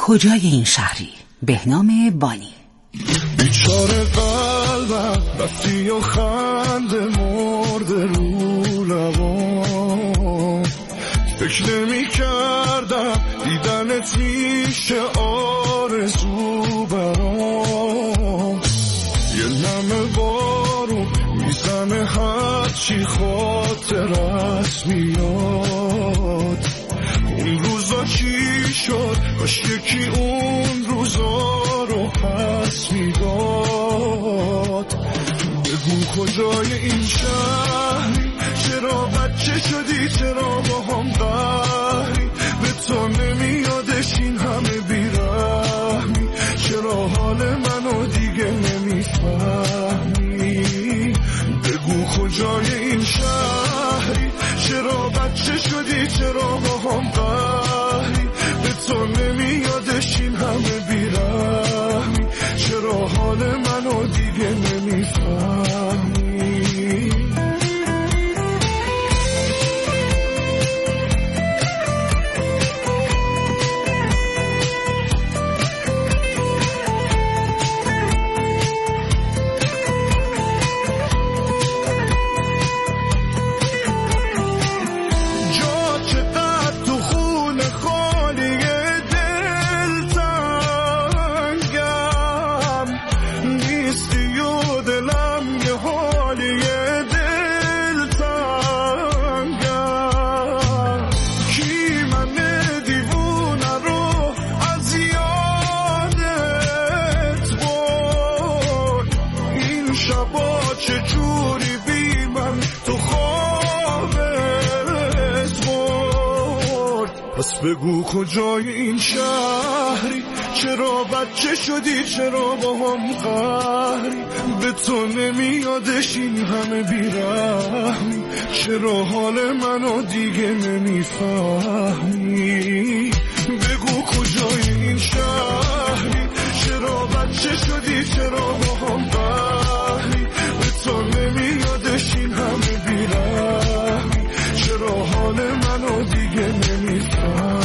کجای این شهری؟ بهنام بانی. بیچاره قلبم رفتی و خنده مرده رو لبام، فکر نمی کردم دیدنت میشه آرزو برام، یه نمه بارون میزنه هرچی خاطرت میاد، اون روزا چی شد؟ کاش یکی اون روزا رو پس میداد. بگو کجای این شهری؟ چرا بچه شدی؟ چرا با هم قهری؟ به تو نمیادش این همه بیرحمی؟ چرا حال منو دیگه نمیفهمی؟ بگو کجای این شهری؟ چرا بچه شدی؟ چرا با هم قهری؟ به تو نمیادش این همه بیرحمی؟ چرا حال منو دیگه نمیفهمی؟ بگو کجای این شهری؟ چرا بچه شدی؟ چرا با هم قهری؟ به تو نمیادش این همه بیرحمی؟ چرا حال منو دیگه نمیفهمی؟ بگو کجای این شهری؟ چرا بچه شدی؟ چرا با هم قهری؟ به تو نمیادش این همه بیرحمی؟ چرا حال منو دیگه نمیفهمی؟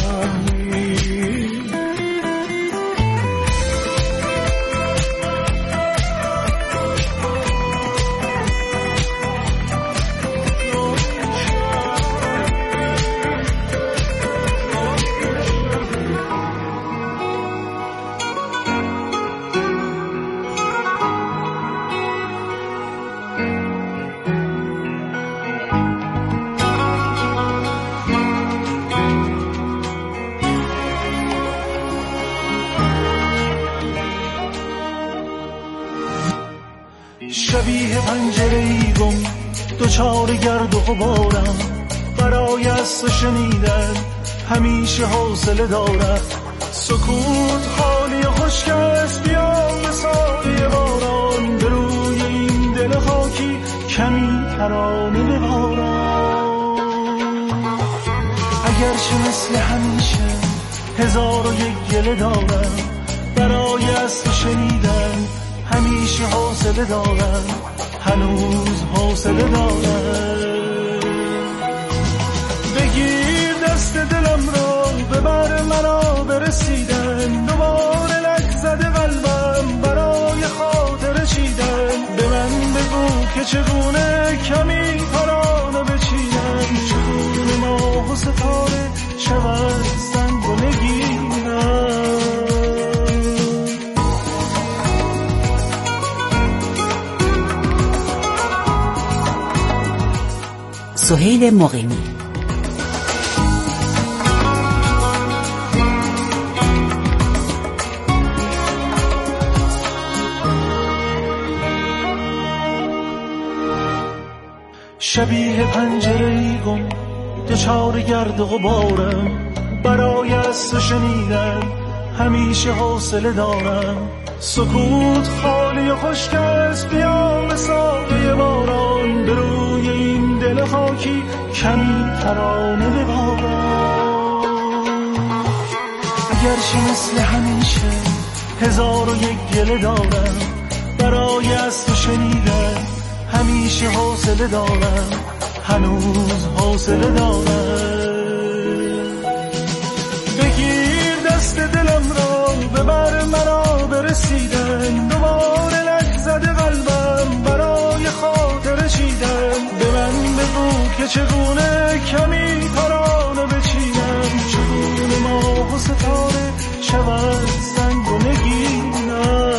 شبیه پنجره‌ای گم دوچار گرد و غبارم، برای از شنیدن همیشه حوصله دارم. سکوت خالی و خشک است، بیا به سایه باران، به روی این دل خاکی کمی ترانه ببارم. اگرچه مثل همیشه 1001 گله دارم، برای از شنیدن همیشه حوصله دارم، هنوز حوصله دارم. بگیر دست دلم را، ببر مرا برسیدن، دوباره لک زده قلبم برای خاطر چیدن. به من بگو که چگونه کمی ترانه بچینم، چگونه ماه و ستاره شود سنگ و نگینم. سهیل مقیمی. شبیه پنجره‌ای گم دوچار گرد و غبارم، برای از شنیدن همیشه حوصله دارم. سکوت خالی و خشک است، بیا به سایه باران، به روی این دل خاکی کمی ترانه ببارم. اگرچه مثل همیشه 1001 گله دارم، برای از شنیدن همیشه حوصله دارم، هنوز حوصله دارم. بگیر دست دلم را، مرا برسیدن، دوباره لک زده قلبم برای خاطر چیدن. به من بگو که چگونه کمی ترانه بچینم، چگونه ماه و ستاره شود سنگ و نگینم.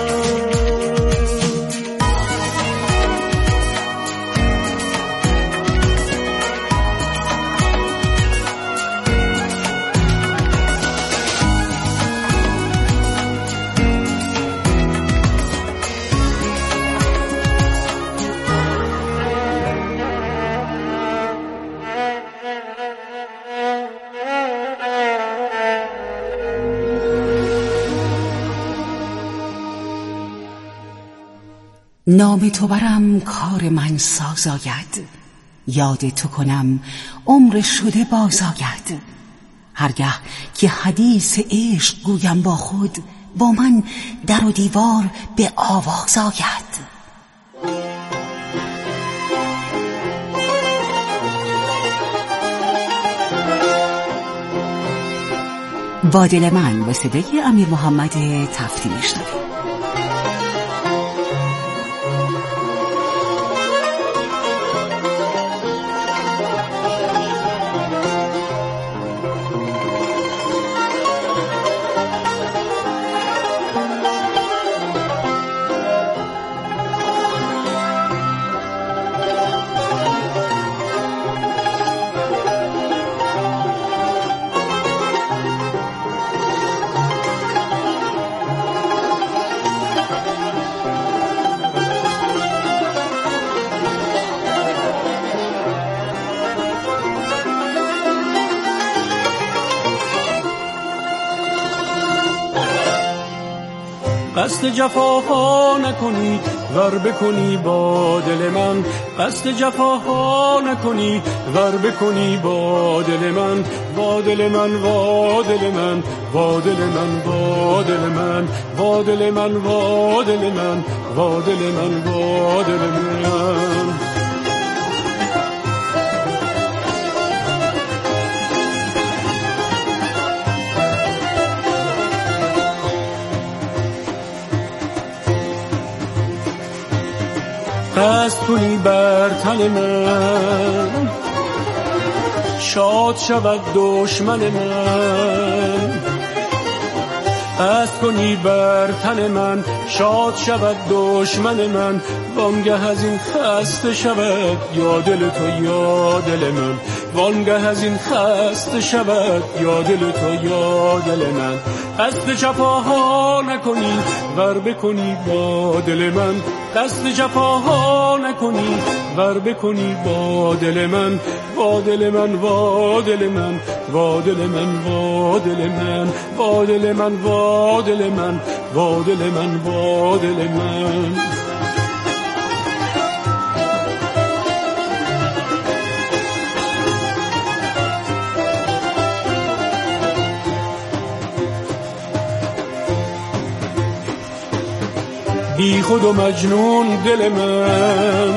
نام تو برم کار من ساز آید، یاد تو کنم عمر شده باز آید. هرگه که حدیث عشق گویم با خود، با من در و دیوار به آواز آید. با دل من به صدای امیر محمد تفتی میشنویم. قصد جفاها نکنی ور بکنی با دل من، قصد جفاها نکنی ور بکنی با دل من، با دل من، با دل من، با دل من، با دل من، با دل من، با دل من، با دل من، با دل من. قصد کنی بر تن من، شاد شود دشمن من. قصد کنی بر تن من، شاد شود دشمن من. وانگه از این خسته شود یا دل تو یا دل من، وانگه از این خسته شود یا دل تو یا دل من. قصد جفاها نکنی ور بکنی با دل من، قصد جفاها نکنی ور بکنی با دل من، با دل من، با دل من، با دل من، با دل من، با دل من، با دل من، با دل من، با دل من. بی خود و مجنون دل من،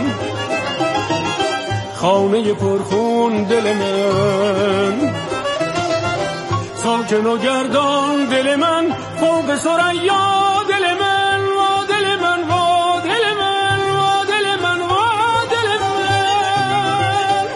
خانه پرخون دل من. ساکن و گردان دل من، فوق ثریا دل من، وا دل من، وا دل من، وا دل من، وا دل من.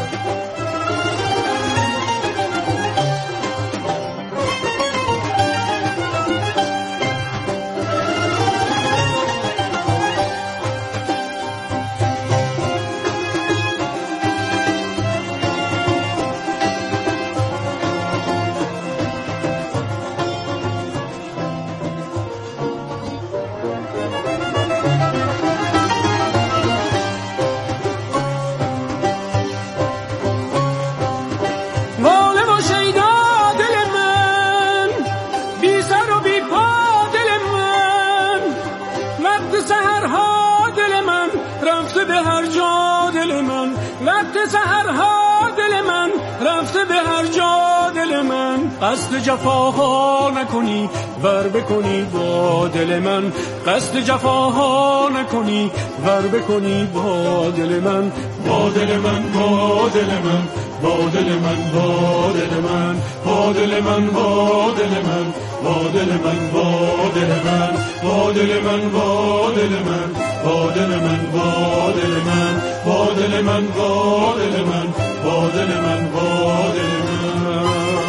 سحرها دل من رفته به هر جا دل من. قصد جفاها نکنی ور بکنی با دل من، قصد جفاها نکنی ور بکنی با دل من، با دل من، با دل من، با دل من، با دل من، با دل من، با دل من، با دل من، با دل من، با دل من، با دل من، با دل من، با دل من، با دل من، با دل من، با دل من، با دل من.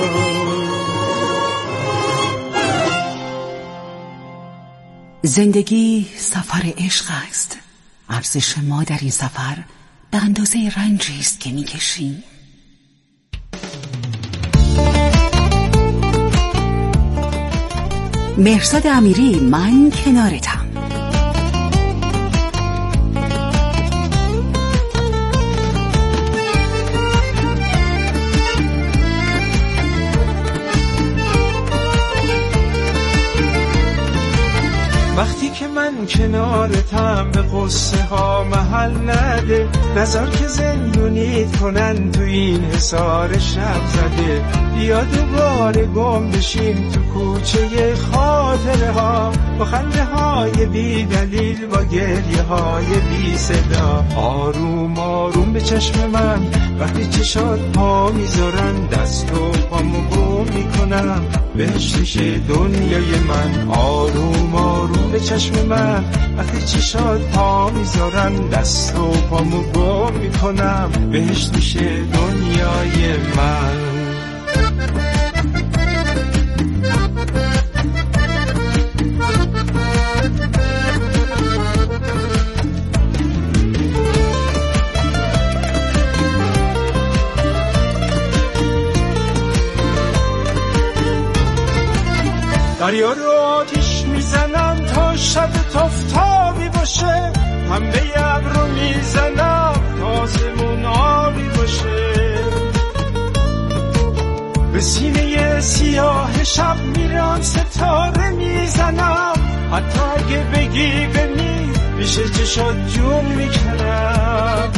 زندگی سفر عشق است. ارزش ما در این سفر به اندازه رنجی است که می‌کشیم. مهرزاد امیری، من کنارتم. وقتی که من کنارتم به قصه ها محل نده، نظر که زندونیت کنن تو این حصار شب زده. بیا دوباره گم بشیم تو کوچه خاطره ها، با خنده های بی دلیل، با گریه های بی صدا. آروم آروم به چشم من وقتی چشات پا میذارن، دست و پامو گم میکنم، بهشتشه دنیای من. آروم آروم به چشم من وقتی چشات پا میذارن، دست و پامو گم میکنم، بهشت میشه دنیای من. دریا رو آتیش میزنم تا شب تافتابی باشه، پنبه ابر رو میزنم تا آسمون آبی باشه. به سینه سیاه شب میرم ستاره میزنم، حتی اگه بگی بمی میشه چشات جون میکنم.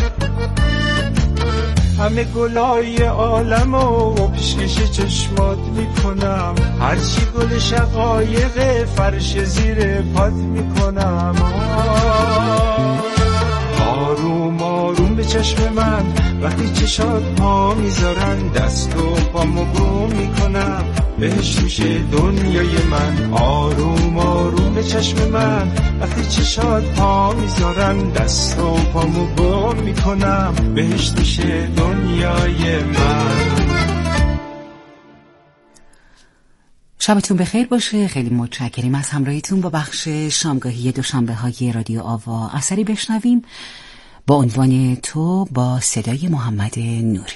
همه گلای عالمو پیشکش چشمات میکنم، هرچی گل شقایق فرش زیر پات میکنم. آروم آروم به چشم من وقتی چشات پا میذارن، دست و پامو گم میکنم، بهش میشه دنیای من. آروم آروم به چشم من وقتی چشات پا میذارن، دست و پامو گم میکنم، بهش میشه دنیای من. شبتون بخیر باشه. خیلی متشکریم از همراهیتون با بخش شامگاهی دوشنبه های رادیو آوا. اثری بشنویم با عنوان تو با صدای محمد نوری.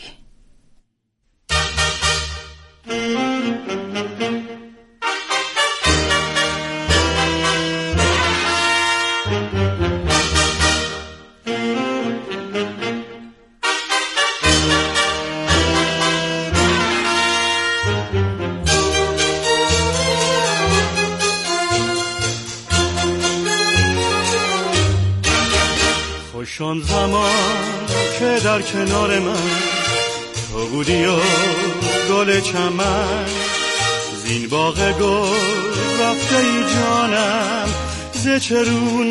آن زمان که در کنار من تو بودی و گل چمن، زین باغ گل رفته ای جانم، ز چه رو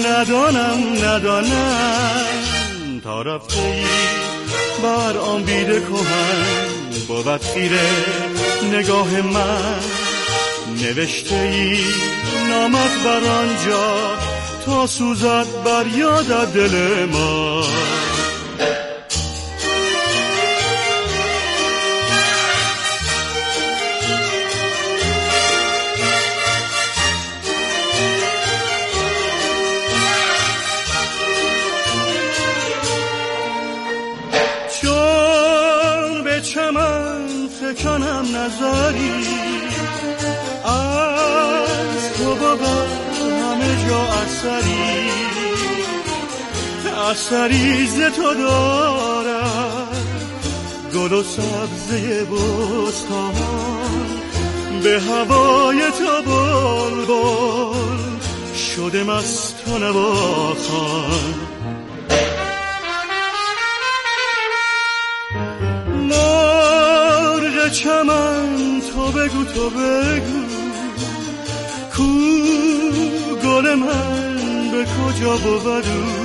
ندانم تا رفته ای بر آن بیده کهن، بود خیره نگاه من، نوشته ای نامت بر آنجا تا سوزد بر یاد دل ما. چون به چمن فکنم نظری از تو بابا همه جا اثری ز تو دارد، گل و سبزه بستان به هوای تو بلبل شده مست و نواخوان. مرغ چمن تو بگو کو گل من به کجا بود،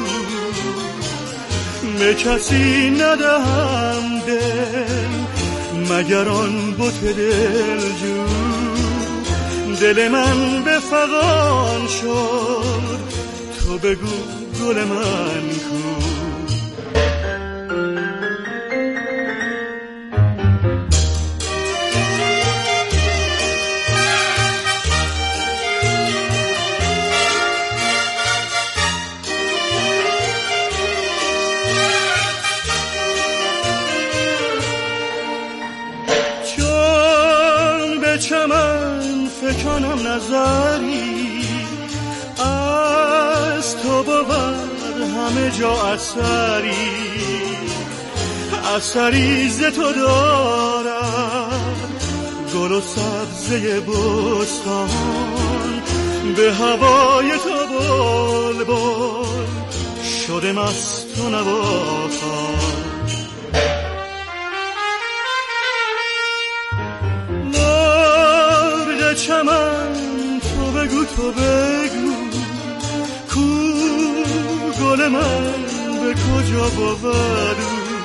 به کسی ندهم دل مگر آن بت دلجو، دل من به فغان شد، تو بگو گل من کو. چمن فکنم نظری از تو بود همه جا اثری ز تو دارد گل و سبزه بستان، به هوای تو بلبل شده مست و نواخوان. چمن تو بگو کو گل من به کجا بود،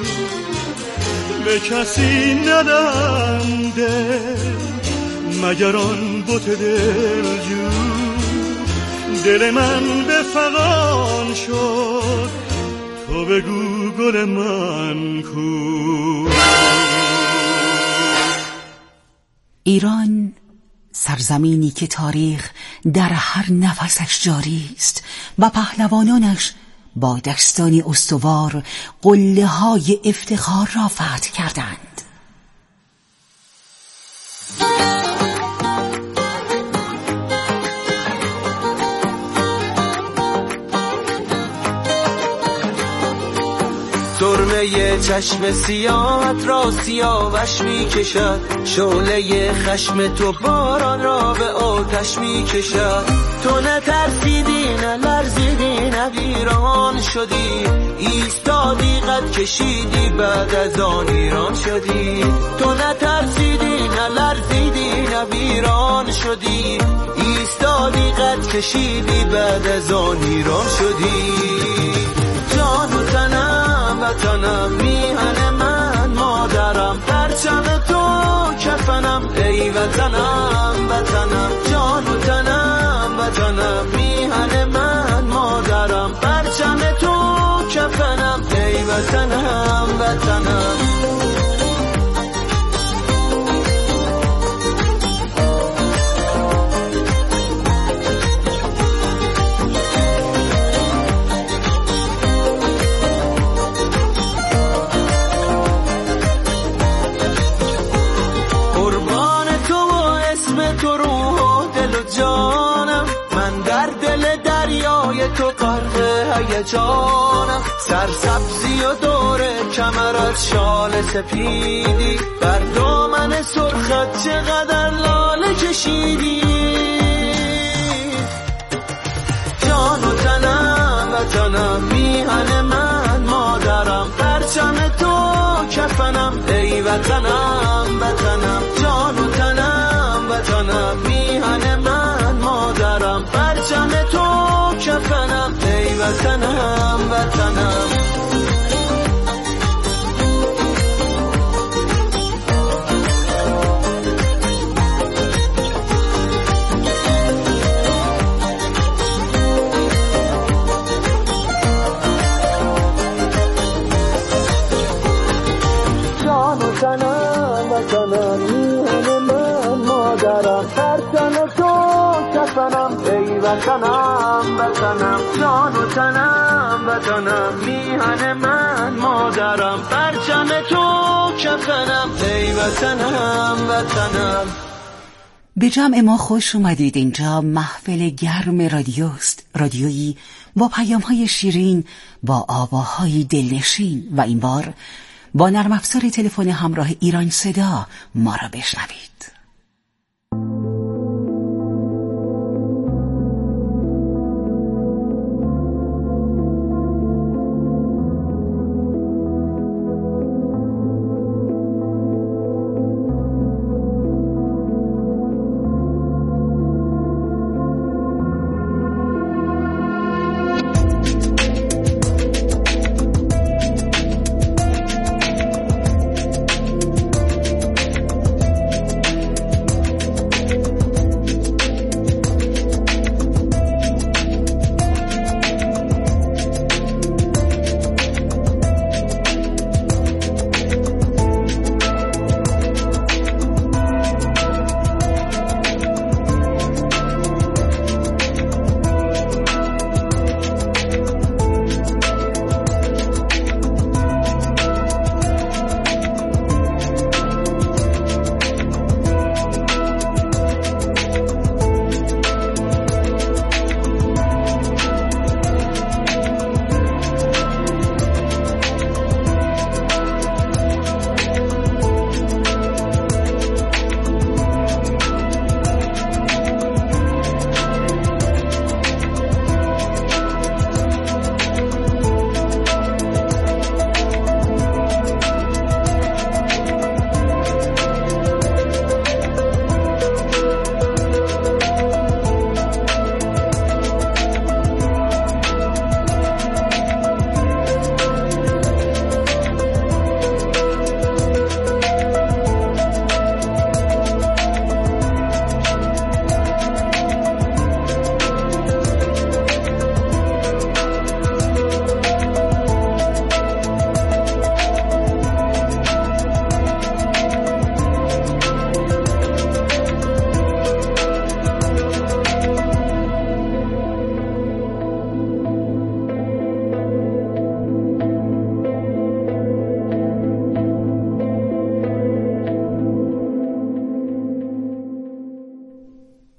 به کسی ندم دل مگر آن بت دلجو. دل من به فغان شد، تو بگو گل من کو. ایران سرزمینی که تاریخ در هر نفسش جاری است و پهلوانانش با دستانی استوار قله‌های افتخار را فتح کردند. سرمه چشم سیاهت را سیاوش می کشد، شعله خشم تو باران را به آتش می کشد. تو نترسیدی نه لرزیدی نه ویران شدی، ایستادی قد کشیدی بعد از آن ایران شدی. تو نترسیدی نه لرزیدی نه ویران شدی، ایستادی قد کشیدی بعد از آن ایران شدی. جان و تنم وطنم میهن من مادرم، پرچم تو کفنم ای وطنم وطنم. جان و تنم وطنم میهن من مادرم، پرچم تو کفنم ای وطنم وطنم. تو غرق هیجانم، سرسبزی و دور کمرت شال سپیدی، بر دامن سرخت چقدر لاله کشیدی. جان و تنم وطنم میهن من مادرم، پرچم تو کفنم ای وطنم وطنم. جان و تنم وطنم میهن من مادرم، پرچم تو کفنم ای وطنم وطنم. جان و تنم وطنم میهن من مادرم، پرچم تو کفنم ای وطنم وطنم. جان و تنم وطنم میهن من مادرم، پرچم تو کفنم ای وطنم وطنم. به جمع ما خوش اومدید. اینجا محفل گرم رادیوست، رادیویی با پیام‌های شیرین، با آواهای دلنشین و این بار با نرم افزار تلفن همراه ایران صدا ما را بشنوید.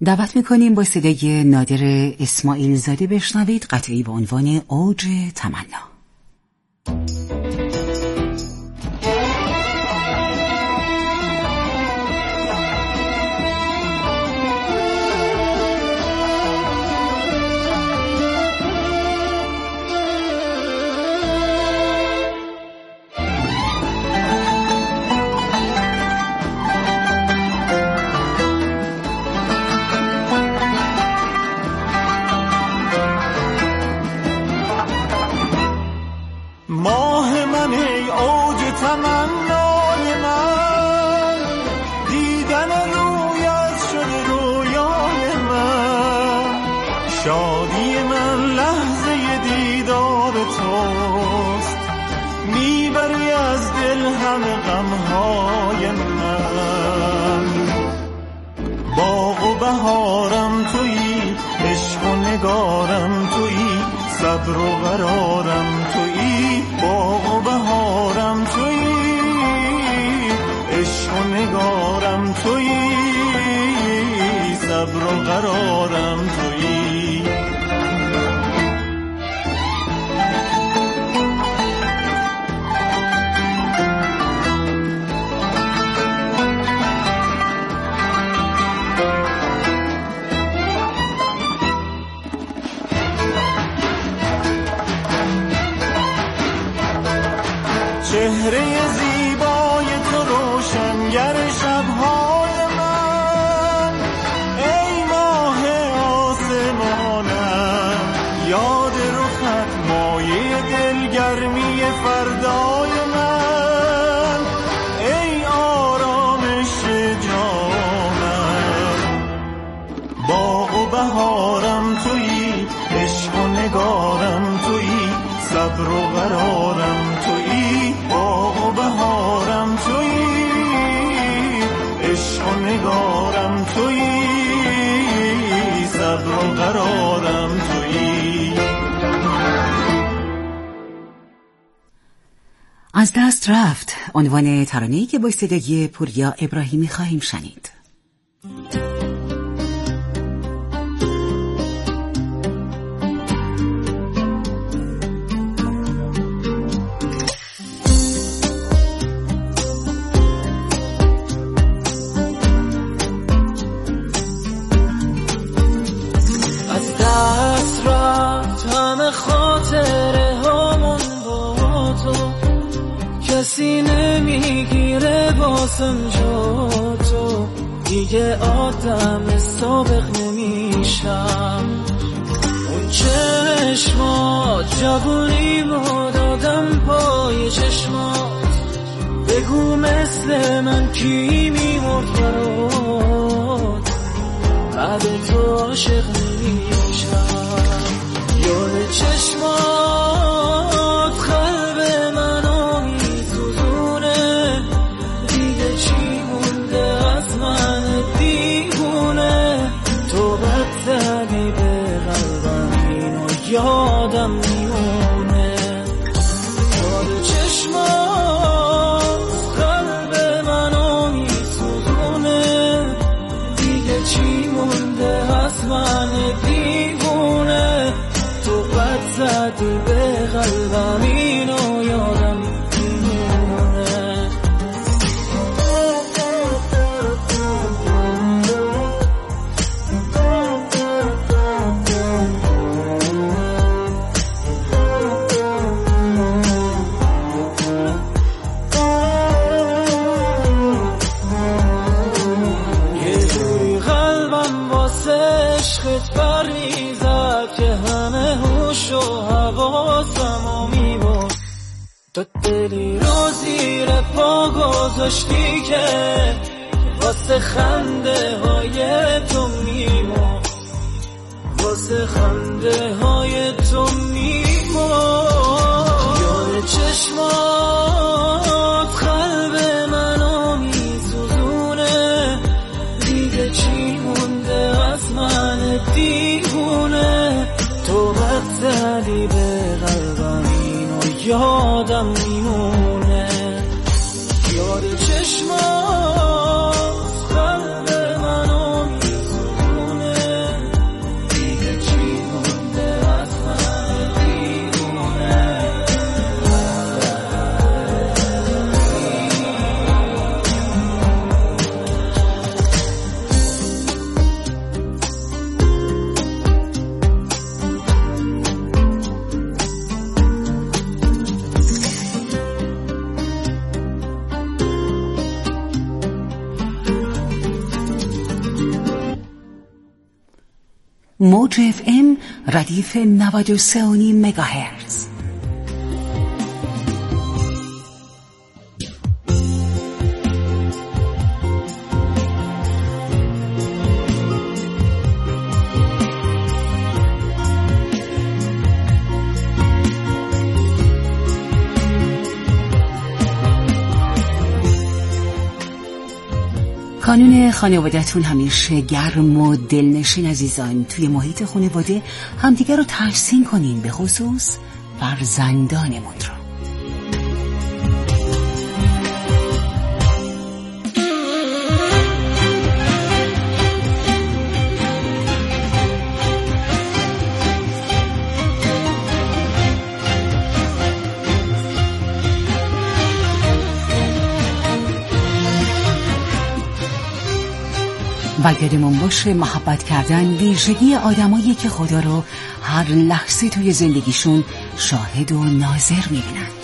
دعوت میکنیم با صدای نادر اسماعیل زاده بشنوید قطعی با عنوان اوج تمنا. ماه من ای اوج تمنای من، دیدن رویت شده رویای من، شادی من لحظه دیدار توست، میبری از دل همه غمهای من. باغ و بهارم تویی، عشق و نگارم تویی، صبر و قرارم تویی. باغ و بهارم تویی، عشق و نگارم تویی، صبر و قرارم تویی. چهره زیبای تو روشنگر شبهای من، ای ماه آسمانم، یاد رخت مایه دلگرمی فردای من، ای آرامش جانم. باغ و بهارم تویی، عشق و نگارم تویی، صبر و قرارم تویی. باغ و بهارم تویی، عشق و نگارم تویی، صبر و قرارم تویی. از دست رفت عنوان ترانه‌ای که با صدای پوریا ابراهیمی خواهیم شنید. کسی نمیگیره واسم جا تو، دیگه آدم سابق نمیشم. اون چشمات جوونیمو دادم پای چشمات، بگو مثل من کی میمرد برات، بعد تو عاشق نمیشم. یاد چشمات قلب منو میسوزونه، دیگه چی مونده از من دیوونه، تو بد زدی به قلبم اینو یادم میمونه. یاد چشمات قلب منو میسوزونه، دیگه چی مونده از من دیوونه، تو بد زدی به قلبم اینو یادم میمونه. یه جوری قلبم واسه عشقت بریزد که همه هوش و حواسمو میبرد، تو دلی رو زیر پا گذاشتی که واسه خنده های تو میمرد، واسه خنده های تو میمرد. یاد چشمات قلب منو میسوزونه، دیگه چی مونده از من دیوونه، تو بد زدی به قلبم اینو یادم میمونه. یاد چشمات قلب منو میسوزونه، موج FM ردیف 93.5 مگاهرتز. کانون خانواده‌تون همیشه گرم و دلنشین عزیزان. توی محیط خانواده همدیگر رو تحسین کنین، به خصوص فرزندانمون رو. و یادمون باشه محبت کردن ویژگی آدمایی که خدا رو هر لحظه توی زندگیشون شاهد و ناظر میبینن.